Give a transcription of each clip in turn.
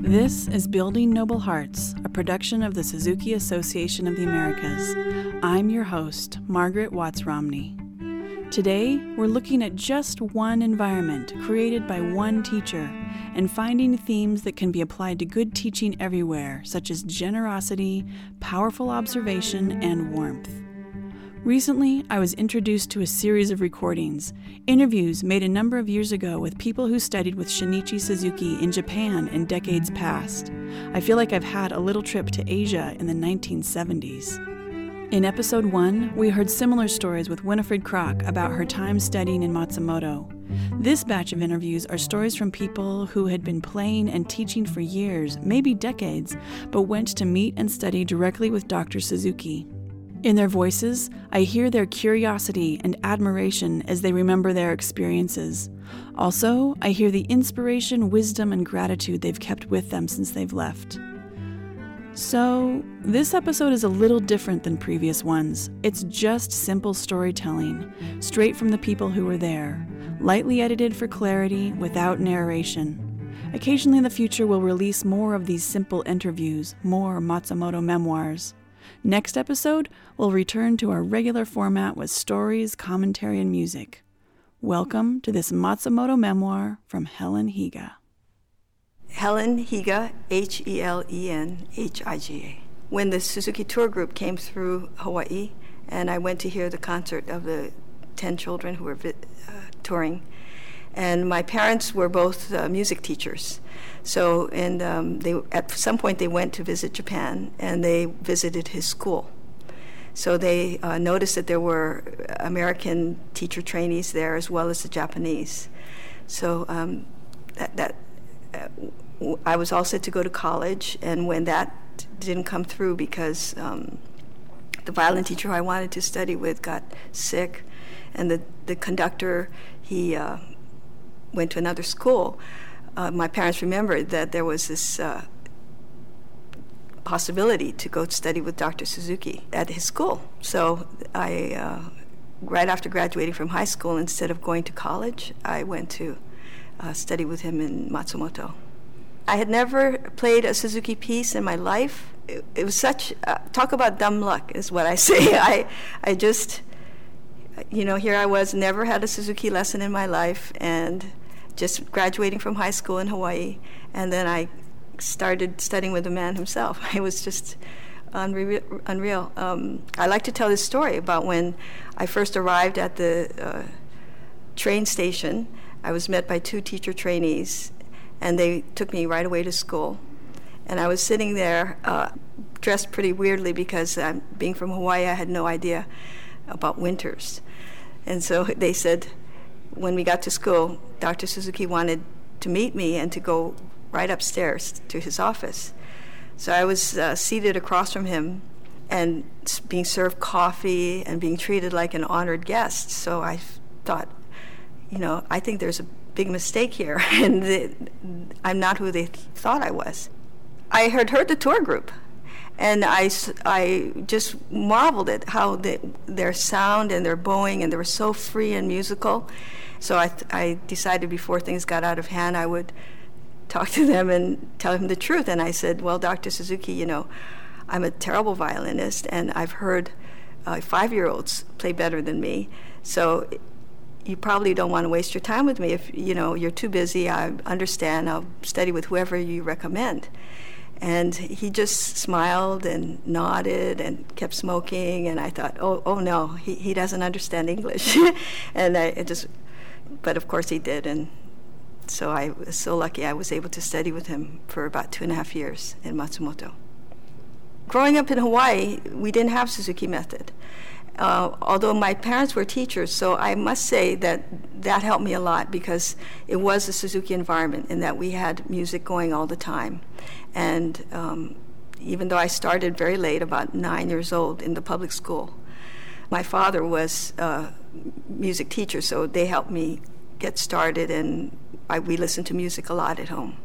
This is Building Noble Hearts, a production of the Suzuki Association of the Americas. I'm your host, Margaret Watts Romney. Today, we're looking at just one environment created by one teacher and finding themes that can be applied to good teaching everywhere, such as generosity, powerful observation, and warmth. Recently, I was introduced to a series of recordings, interviews made a number of years ago with people who studied with Shinichi Suzuki in Japan in decades past. I feel like I've had a little trip to Asia in the 1970s. In episode 1, we heard similar stories with Winifred Kroc about her time studying in Matsumoto. This batch of interviews are stories from people who had been playing and teaching for years, maybe decades, but went to meet and study directly with Dr. Suzuki. In their voices, I hear their curiosity and admiration as they remember their experiences. Also, I hear the inspiration, wisdom, and gratitude they've kept with them since they've left. So, this episode is a little different than previous ones. It's just simple storytelling, straight from the people who were there, lightly edited for clarity, without narration. Occasionally in the future, we'll release more of these simple interviews, more Matsumoto memoirs. Next episode, we'll return to our regular format with stories, commentary, and music. Welcome to this Matsumoto memoir from Helen Higa. Helen Higa, Helenhiga. When the Suzuki tour group came through Hawaii, and I went to hear the concert of the 10 children who were touring, and my parents were both music teachers. So, and they at some point they went to visit Japan, and they visited his school. So they noticed that there were American teacher trainees there as well as the Japanese. So I was all set to go to college, and when that didn't come through because the violin teacher who I wanted to study with got sick, and the conductor, he went to another school, my parents remembered that there was this possibility to go study with Dr. Suzuki at his school. So I, right after graduating from high school, instead of going to college, I went to study with him in Matsumoto. I had never played a Suzuki piece in my life. It was such, talk about dumb luck is what I say. I just, here I was, never had a Suzuki lesson in my life, and just graduating from high school in Hawaii, and then I started studying with the man himself. It was just unreal. I like to tell this story about when I first arrived at the train station. I was met by 2 teacher trainees, and they took me right away to school. And I was sitting there dressed pretty weirdly because being from Hawaii, I had no idea about winters. And so they said, when we got to school, Dr. Suzuki wanted to meet me and to go right upstairs to his office. So I was seated across from him and being served coffee and being treated like an honored guest. So I thought, I think there's a big mistake here, and I'm not who they thought I was. I had heard the tour group, and I just marveled at how their sound and their bowing, and they were so free and musical. So I decided before things got out of hand, I would talk to them and tell them the truth. And I said, well, Dr. Suzuki, I'm a terrible violinist, and I've heard 5-year-olds play better than me. So you probably don't want to waste your time with me. If you're too busy, I understand. I'll study with whoever you recommend. And he just smiled and nodded and kept smoking. And I thought, oh no, he doesn't understand English. And but of course he did. And so I was so lucky I was able to study with him for about 2.5 years in Matsumoto. Growing up in Hawaii, we didn't have Suzuki method. Although my parents were teachers, so I must say that helped me a lot because it was a Suzuki environment in that we had music going all the time. And even though I started very late, about 9 years old in the public school, my father was a music teacher, so they helped me get started, and we listened to music a lot at home.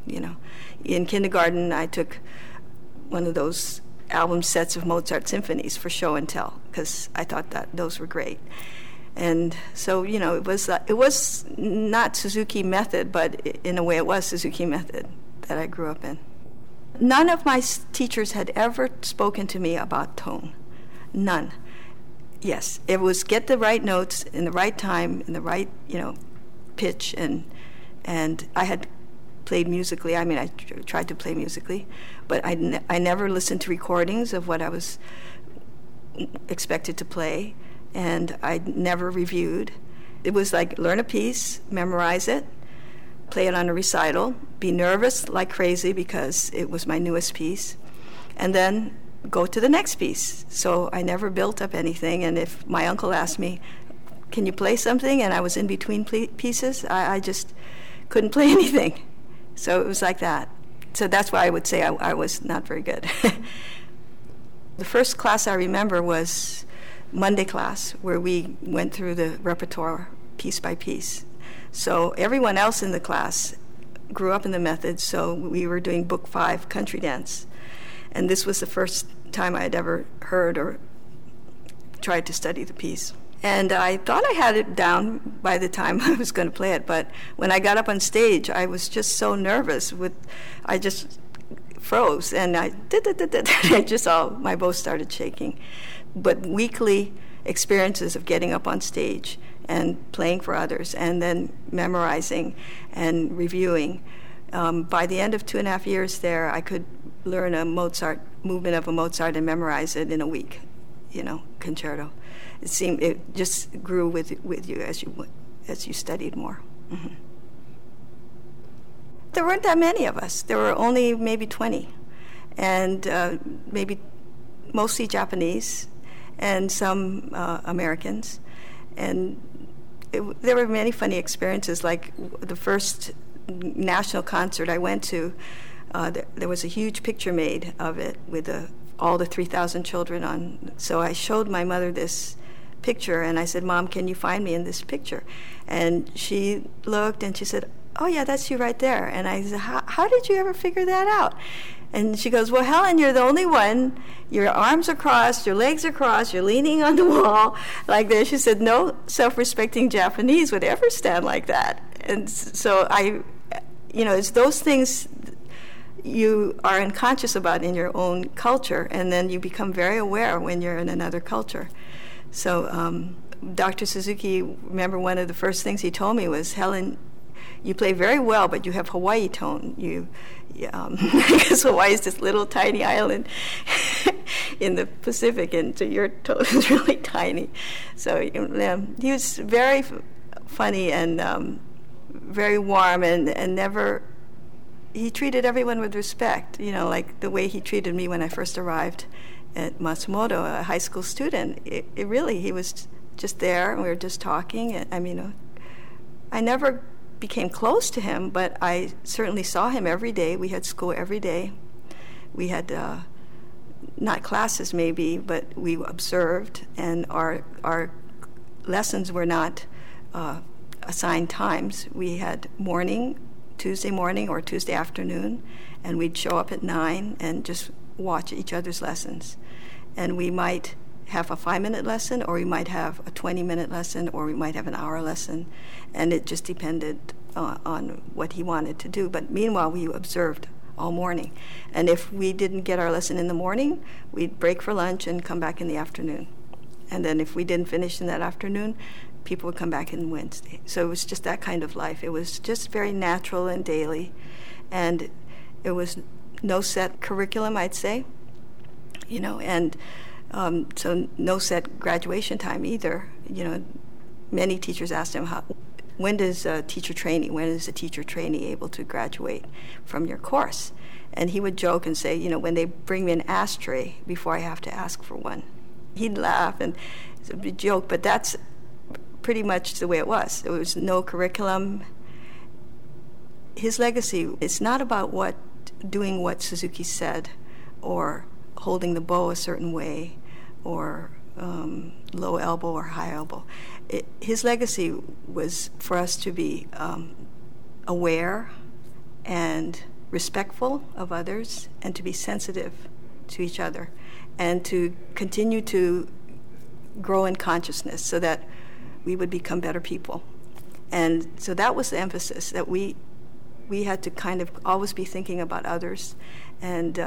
In kindergarten, I took one of those album sets of Mozart symphonies for show and tell because I thought that those were great. And so, it was not Suzuki method, but in a way it was Suzuki method that I grew up in. None of my teachers had ever spoken to me about tone. None. Yes, it was get the right notes in the right time, in the right, pitch, and I had played musically. I mean, I tried to play musically, but I never listened to recordings of what I was expected to play, and I never reviewed. It was like learn a piece, memorize it, play it on a recital, be nervous like crazy because it was my newest piece, and then go to the next piece. So I never built up anything, and if my uncle asked me, can you play something, and I was in between pieces, I just couldn't play anything. So it was like that. So that's why I would say I was not very good. The first class I remember was Monday class, where we went through the repertoire piece by piece. So everyone else in the class grew up in the method, so we were doing Book 5, Country Dance. And this was the first time I had ever heard or tried to study the piece. And I thought I had it down by the time I was going to play it, but when I got up on stage, I was just so nervous. I just froze, and I just my bow started shaking. But weekly experiences of getting up on stage and playing for others, and then memorizing and reviewing. By the end of 2.5 years there, I could learn a Mozart movement of a Mozart and memorize it in a week, concerto. It just grew with you as you studied more. Mm-hmm. There weren't that many of us. There were only maybe 20, and maybe mostly Japanese and some Americans. And there were many funny experiences, like the first national concert I went to, there was a huge picture made of it with all the 3,000 children on. So I showed my mother this picture, and I said, Mom, can you find me in this picture? And she looked, and she said, oh, yeah, that's you right there. And I said, how did you ever figure that out? And she goes, well, Helen, you're the only one. Your arms are crossed, your legs are crossed, you're leaning on the wall like this. She said, no self-respecting Japanese would ever stand like that. And so it's those things you are unconscious about in your own culture, and then you become very aware when you're in another culture. So Dr. Suzuki, remember one of the first things he told me was, Helen, you play very well, but you have Hawaii tone. Because Hawaii is this little tiny island in the Pacific, and so your tone is really tiny. So he was very funny and very warm, and never. He treated everyone with respect. Like the way he treated me when I first arrived at Matsumoto, a high school student. He was just there, and we were just talking. I never became close to him, but I certainly saw him every day. We had school every day. We had not classes maybe, but we observed, and our lessons were not assigned times. We had Tuesday morning or Tuesday afternoon, and we'd show up at 9 and just watch each other's lessons. And we might have a 5-minute lesson, or we might have a 20-minute lesson, or we might have an hour lesson, and it just depended on what he wanted to do. But meanwhile, we observed all morning. And if we didn't get our lesson in the morning, we'd break for lunch and come back in the afternoon. And then if we didn't finish in that afternoon, people would come back in Wednesday. So it was just that kind of life. It was just very natural and daily, and it was no set curriculum, I'd say, and so no set graduation time either. Many teachers asked him, when is a teacher trainee able to graduate from your course? And he would joke and say, when they bring me an ashtray before I have to ask for one. He'd laugh, and it's a big joke, but that's pretty much the way it was. There was no curriculum. His legacy, it's not about doing what Suzuki said, or holding the bow a certain way, or low elbow or high elbow. His legacy was for us to be aware and respectful of others, and to be sensitive to each other, and to continue to grow in consciousness so that we would become better people. And so that was the emphasis, that we we had to kind of always be thinking about others. And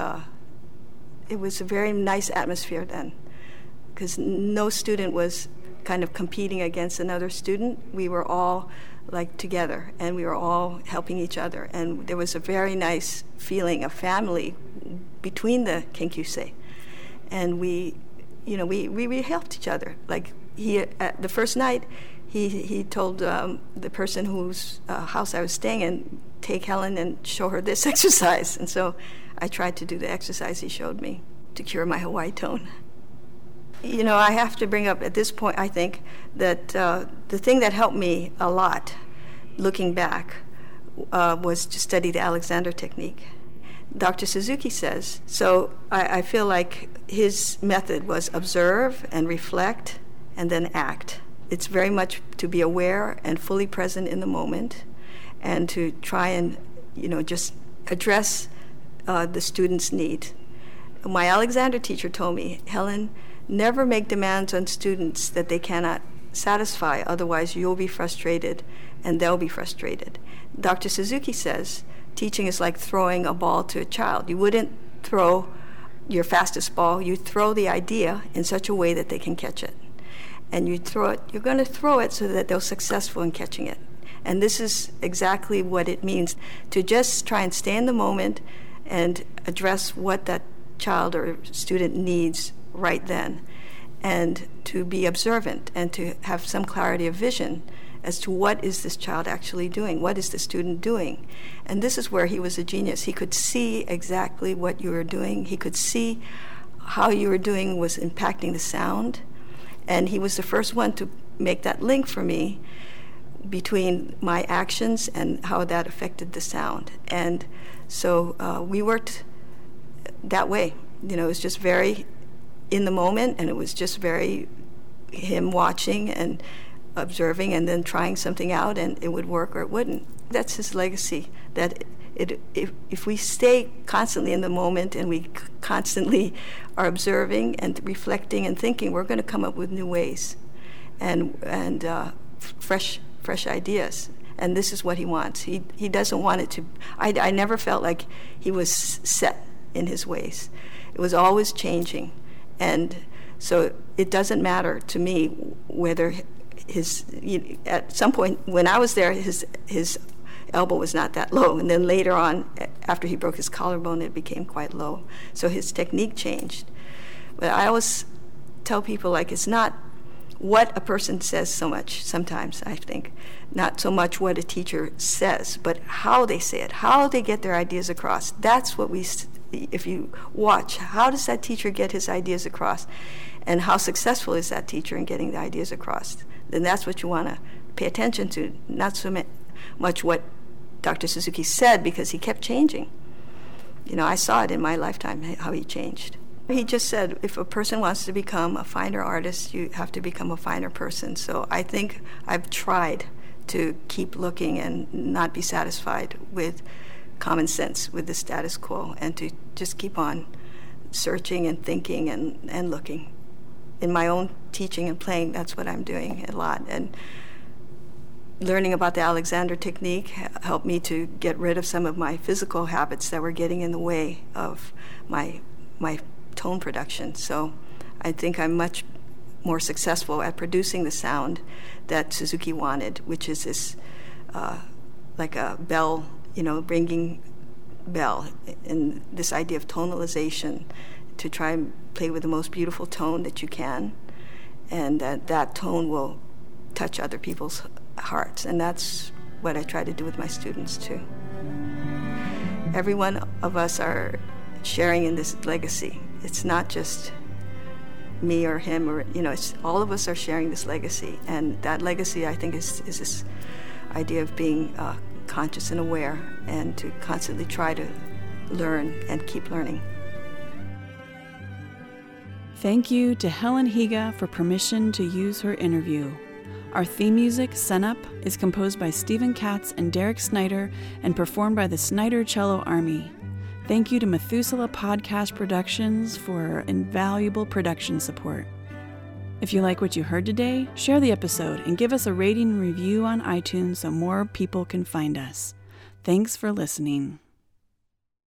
it was a very nice atmosphere then, because no student was kind of competing against another student. We were all like together, and we were all helping each other. And there was a very nice feeling of family between the Kenkyusei. And we helped each other. Like the first night, he told the person whose house I was staying in, take Helen and show her this exercise. And so I tried to do the exercise he showed me to cure my Hawaii tone. I have to bring up at this point, I think, that the thing that helped me a lot, looking back, was to study the Alexander technique. Dr. Suzuki says, so I feel like his method was observe and reflect and then act. It's very much to be aware and fully present in the moment, and to try and, just address the student's need. My Alexander teacher told me, Helen, never make demands on students that they cannot satisfy, otherwise you'll be frustrated and they'll be frustrated. Dr. Suzuki says, teaching is like throwing a ball to a child. You wouldn't throw your fastest ball, you throw the idea in such a way that they can catch it. And you're going to throw it so that they're successful in catching it. And this is exactly what it means, to just try and stay in the moment and address what that child or student needs right then, and to be observant and to have some clarity of vision as to what is this child actually doing, what is the student doing. And this is where he was a genius. He could see exactly what you were doing. He could see how you were doing was impacting the sound. And he was the first one to make that link for me between my actions and how that affected the sound. And so we worked that way. It was just very in the moment, and it was just very him watching and observing and then trying something out, and it would work or it wouldn't. That's his legacy, that if we stay constantly in the moment and we constantly are observing and reflecting and thinking, we're going to come up with new ways and fresh ideas. And this is what he wants. He doesn't want it to. I never felt like he was set in his ways. It was always changing. And so it doesn't matter to me whether at some point when I was there, his elbow was not that low. And then later on, after he broke his collarbone, it became quite low. So his technique changed. But I always tell people, like, it's not what a person says so much sometimes, I think. Not so much what a teacher says, but how they say it, how they get their ideas across. That's what if you watch, how does that teacher get his ideas across? And how successful is that teacher in getting the ideas across? Then that's what you want to pay attention to, not so much what Dr. Suzuki said, because he kept changing. I saw it in my lifetime, how he changed. He just said, if a person wants to become a finer artist, you have to become a finer person. So I think I've tried to keep looking and not be satisfied with common sense, with the status quo, and to just keep on searching and thinking and looking. In my own teaching and playing, that's what I'm doing a lot. And learning about the Alexander technique helped me to get rid of some of my physical habits that were getting in the way of my tone production. So I think I'm much more successful at producing the sound that Suzuki wanted, which is this like a bell, ringing bell, and this idea of tonalization, to try and play with the most beautiful tone that you can, and that tone will touch other people's hearts. And that's what I try to do with my students too. Every one of us are sharing in this legacy. It's not just me or him, or it's all of us are sharing this legacy. And that legacy, I think, is this idea of being conscious and aware, and to constantly try to learn and keep learning. Thank you to Helen Higa for permission to use her interview. Our theme music, Sunup, is composed by Stephen Katz and Derek Snyder and performed by the Snyder Cello Army. Thank you to Methuselah Podcast Productions for invaluable production support. If you like what you heard today, share the episode and give us a rating and review on iTunes so more people can find us. Thanks for listening.